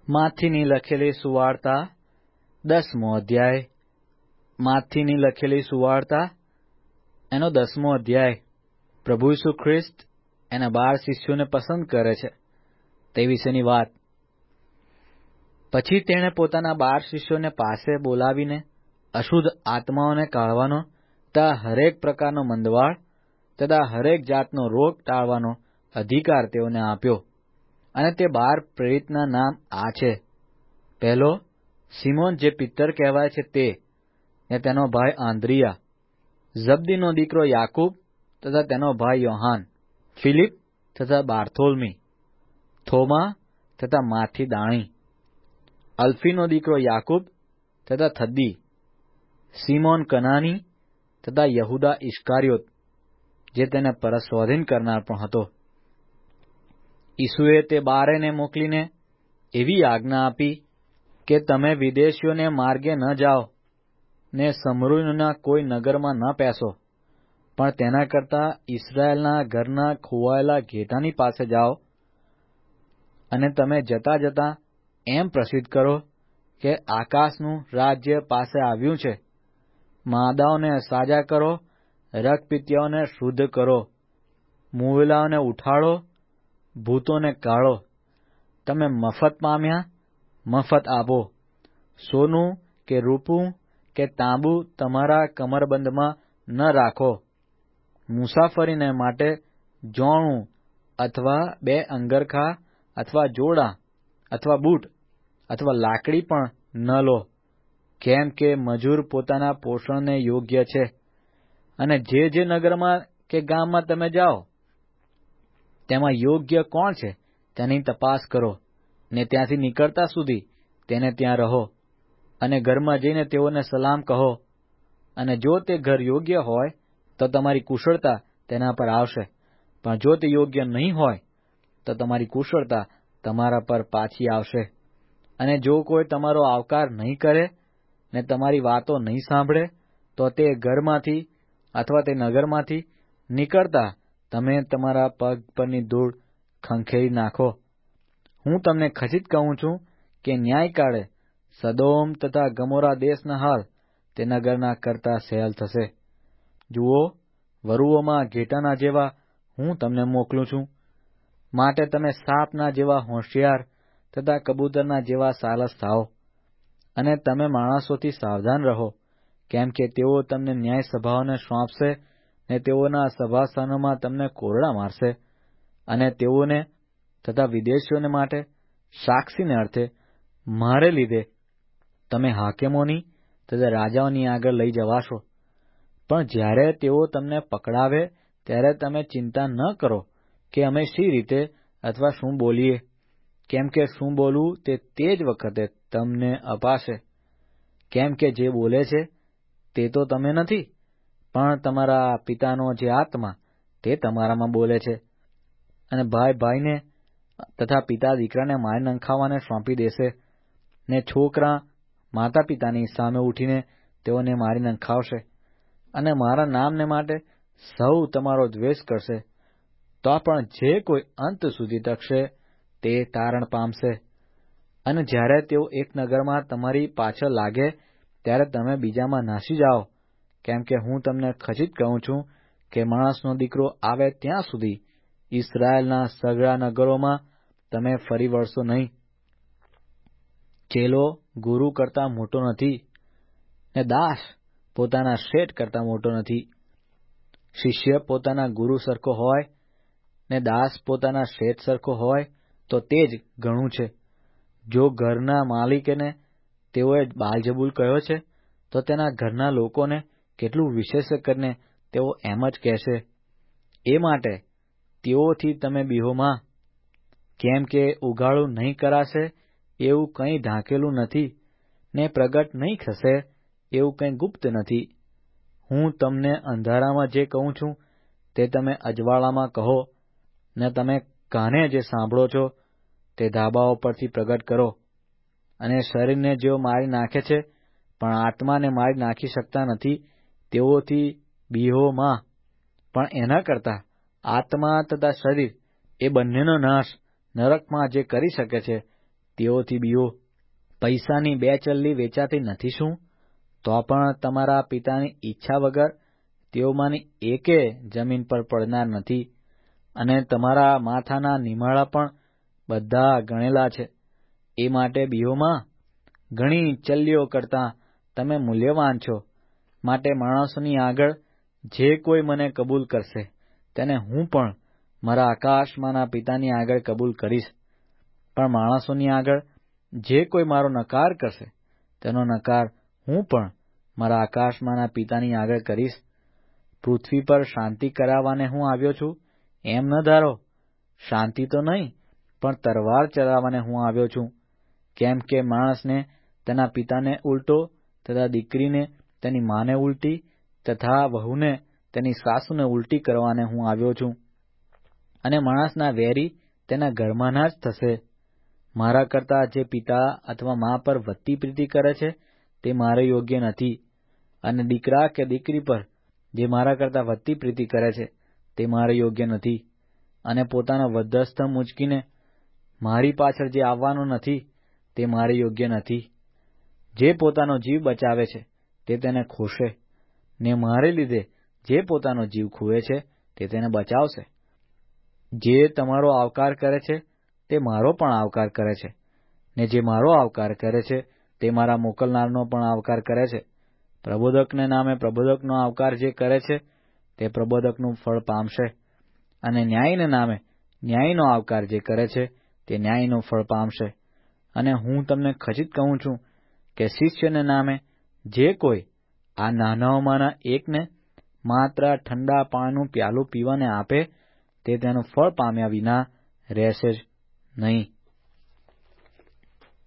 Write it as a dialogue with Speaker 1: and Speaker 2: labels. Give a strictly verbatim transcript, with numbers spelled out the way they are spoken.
Speaker 1: માથીની લખેલી સુવાર્તા દસમો અધ્યાય. માથીની લખેલી સુવાર્તા એનો દસમો અધ્યાય. પ્રભુ ઈસુ ખ્રિસ્ત એના બાર શિષ્યોને પસંદ કરે છે તે વિશેની વાત. પછી તેણે પોતાના બાર શિષ્યોને પાસે બોલાવીને અશુદ્ધ આત્માઓને કાઢવાનો તથા હરેક પ્રકારનો મંદવાળ તથા હરેક જાતનો રોગ ટાળવાનો અધિકાર તેઓને આપ્યો. અને તે બાર પ્રેરિતના નામ આ છે: પહેલો, સિમોન જે પિત્તર કહેવાય છે તે, ને તેનો ભાઈ આંદ્રિયા, ઝબદીનો દીકરો યાકૂબ તથા તેનો ભાઈ યોહાન, ફિલિપ તથા બારથોલમી, થોમા તથા માથી દાણી, અલ્ફીનો દીકરો યાકૂબ તથા થદ્દી, સિમોન કનાની તથા યહુદા ઇસ્કારિયોત, જે તેને પરસ્ સ્વાધીન કરનાર પણ હતો. ઈસુએ તે બારેને મોકલીને એવી આજ્ઞા આપી કે તમે વિદેશીઓને માર્ગે ન જાઓ ને સમરૂનના કોઈ નગરમાં ન પેસો, પણ તેના કરતાં ઇસ્રાયેલના ઘરના ખોવાયેલા ઘેટાની પાસે જાઓ. અને તમે જતાં જતાં એમ પ્રસિદ્ધ કરો કે આકાશનું રાજ્ય પાસે આવ્યું છે. માંદાઓને સાજા કરો, રક્તપિત્યાઓને શુદ્ધ કરો, મુવેલાઓને ઉઠાડો, ભૂતોને કાઢો. તમે મફત પામ્યા, મફત આપો. સોનું કે રૂપું કે તાંબુ તમારા કમરબંધમાં ન રાખો. મુસાફરીને માટે જોણું અથવા બે અંગરખા અથવા જોડા અથવા બૂટ અથવા લાકડી પણ ન લો, કેમ કે મજૂર પોતાના પોષણને યોગ્ય છે. અને જે જે નગરમાં કે ગામમાં તમે જાઓ તેમાં યોગ્ય કોણ છે તેની તપાસ કરો, ને ત્યાંથી નીકળતા સુધી તેને ત્યાં રહો. અને ઘરમાં જઈને તેઓને સલામ કહો. અને જો તે ઘર યોગ્ય હોય તો તમારી કુશળતા તેના પર આવશે, પણ જો તે યોગ્ય નહીં હોય તો તમારી કુશળતા તમારા પર પાછી આવશે. અને જો કોઈ તમારો આવકાર નહીં કરે ને તમારી વાતો નહીં સાંભળે તો તે ઘરમાંથી અથવા તે નગરમાંથી નીકળતા તમે તમારા પગ પરની ધૂળ ખંખેરી નાખો. હું તમને ખચિત કહું છું કે ન્યાયકાળે સદોમ તથા ગમોરા દેશના હાલ તે નગરના કરતા સહેલ થશે. જુઓ, વરુઓમાં ઘેટાના જેવા હું તમને મોકલું છું. માટે તમે સાપના જેવા હોશિયાર તથા કબૂતરના જેવા સાલસ થાઓ. અને તમે માણસોથી સાવધાન રહો, કેમ કે તેઓ તમને ન્યાય સભાઓને સોંપશે ને તેઓના સભાસ્થાનોમાં તમને કોરડા મારશે. અને તેઓને તથા વિદેશીઓને માટે સાક્ષીને અર્થે મારે લીધે તમે હાકેમોની તથા રાજાઓની આગળ લઈ જવાશો. પણ જ્યારે તેઓ તમને પકડાવે ત્યારે તમે ચિંતા ન કરો કે અમે શી રીતે અથવા શું બોલીએ, કેમ કે શું બોલવું તે તે જ વખતે તમને અપાશે. કેમ કે જે બોલે છે તે તો તમે નથી, પણ તમારા પિતાનો જે આત્મા તે તમારામાં બોલે છે. અને ભાઈ ભાઈને તથા પિતા દીકરાને મારી નંખાવાને સોંપી દેશે, ને છોકરા માતા પિતાની સામે ઉઠીને તેઓને મારી નંખાવશે. અને મારા નામને માટે સૌ તમારો દ્વેષ કરશે. તો પણ જે કોઈ અંત સુધી ટકશે તે તારણ પામશે. અને જ્યારે તેઓ એક નગરમાં તમારી પાછળ લાગે ત્યારે તમે બીજામાં નાસી જાઓ, કેમ કે હું તમને ખચિત કહું છું કે માણસનો દીકરો આવે ત્યાં સુધી ઇસ્રાયેલના સઘળા નગરોમાં તમે ફરી વળશો નહીં. ચેલો ગુરુ કરતાં મોટો નથી, ને દાસ પોતાના શેઠ કરતાં મોટો નથી. શિષ્ય પોતાના ગુરુ સરખો હોય ને દાસ પોતાના શેઠ સરખો હોય તો તે જ ઘણું છે. જો ઘરના માલિકને તેઓએ બાલજબૂલ કહ્યો છે તો તેના ઘરના લોકોને કેટલું વિશેષ કરીને તેઓ એમ જ કહેશે. એ માટે તેઓથી તમે બીહોમાં, કેમ કે ઉઘાડું નહીં કરાશે એવું કંઈ ઢાંકેલું નથી, ને પ્રગટ નહીં થશે એવું કંઈ ગુપ્ત નથી. હું તમને અંધારામાં જે કહું છું તે તમે અજવાળામાં કહો, ને તમે કાને જે સાંભળો છો તે ધાબાઓ પરથી પ્રગટ કરો. અને શરીરને જેઓ મારી નાખે છે પણ આત્માને મારી નાખી શકતા નથી તેઓથી બીહોમાં. પણ એના કરતાં આત્મા તથા શરીર એ બંનેનો નાશ નરકમાં જે કરી શકે છે તેઓથી બીઓ. પૈસાની બે ચલ્લી વેચાતી નથી શું? તો પણ તમારા પિતાની ઈચ્છા વગર તેઓમાંની એકે જમીન પર પડનાર નથી, અને તમારા માથાના નિમાળા પણ બધા ગણેલા છે. એ માટે બીઓમાં ઘણી ચલ્લીઓ કરતાં તમે મૂલ્યવાન છો. માટે માણસોની આગળ જે કોઈ મને કબૂલ કરશે તેને હું પણ મારા આકાશમાંના પિતાની આગળ કબૂલ કરીશ. પણ માણસોની આગળ જે કોઈ મારો નકાર કરશે તેનો નકાર હું પણ મારા આકાશમાંના પિતાની આગળ કરીશ. પૃથ્વી પર શાંતિ કરાવવાને હું આવ્યો છું એમ ન ધારો. શાંતિ તો નહીં, પણ તરવાર ચલાવવાને હું આવ્યો છું. કેમ કે માણસને તેના પિતાને ઉલટો, તથા દીકરીને તેની માને ઉલટી, તથા વહુને તેની સાસુને ઉલટી કરવાને હું આવ્યો છું. અને માણસના વેરી તેના ઘરમાંના જ થશે. મારા કરતાં જે પિતા અથવા મા પર વધતી પ્રીતિ કરે છે તે મારે યોગ્ય નથી, અને દીકરા કે દીકરી પર જે મારા કરતાં વધતી પ્રીતિ કરે છે તે મારે યોગ્ય નથી. અને પોતાનો વધસ્તંભ ઊંચકીને મારી પાછળ જે આવવાનું નથી તે મારે યોગ્ય નથી. જે પોતાનો જીવ બચાવે છે તે તેને ખોશે, ને મારે લીધે જે પોતાનો જીવ ખોવે છે તે તેને બચાવશે. જે તમારો આવકાર કરે છે તે મારો પણ આવકાર કરે છે, ને જે મારો આવકાર કરે છે તે મારા મોકલનારનો પણ આવકાર કરે છે. પ્રબોધકને નામે પ્રબોધકનો આવકાર જે કરે છે તે પ્રબોધકનું ફળ પામશે, અને ન્યાયને નામે ન્યાયનો આવકાર જે કરે છે તે ન્યાયનું ફળ પામશે. અને હું તમને ખચિત કહું છું કે શિષ્યને નામે જે કોઈ આ નાનાઓમાંના એકને માત્ર ઠંડા પાણીનું પ્યાલું પીવાને આપે તે તેનું ફળ પામ્યા વિના રહેશે જ નહીં.